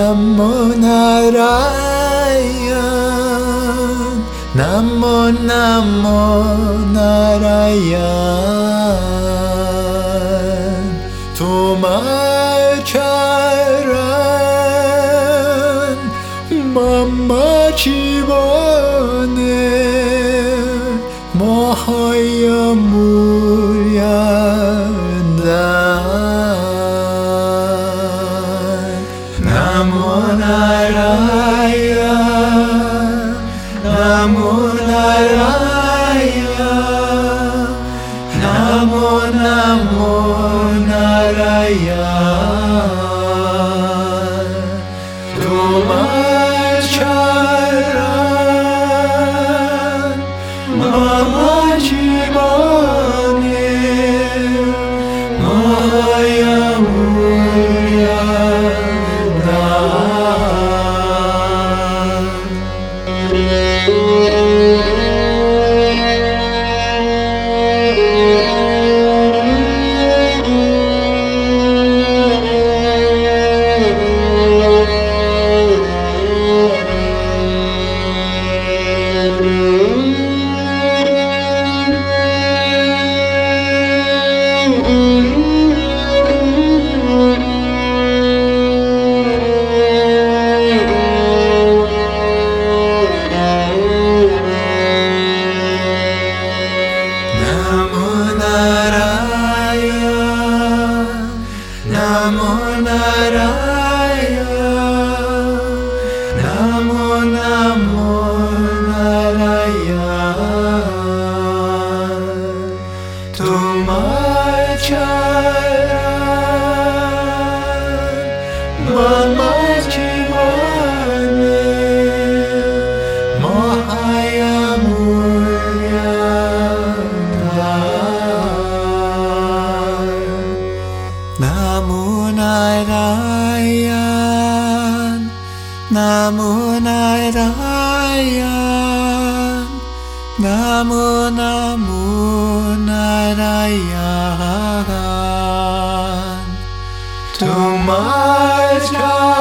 Namo Narayan, Namo Namo Narayan. তোমার চরণ mama জীবনে মহামূল্যদান। Namo Narayan, Namo Narayan, Namo Namo Narayan. তোমার চরণ mama জীবনে Namo Narayan, Namo Namo Narayan. তোমার চরণ mama জীবনে মহামূল্যদান। Namo Narayan, Namo Narayan, Namo Namo Narayan. তোমার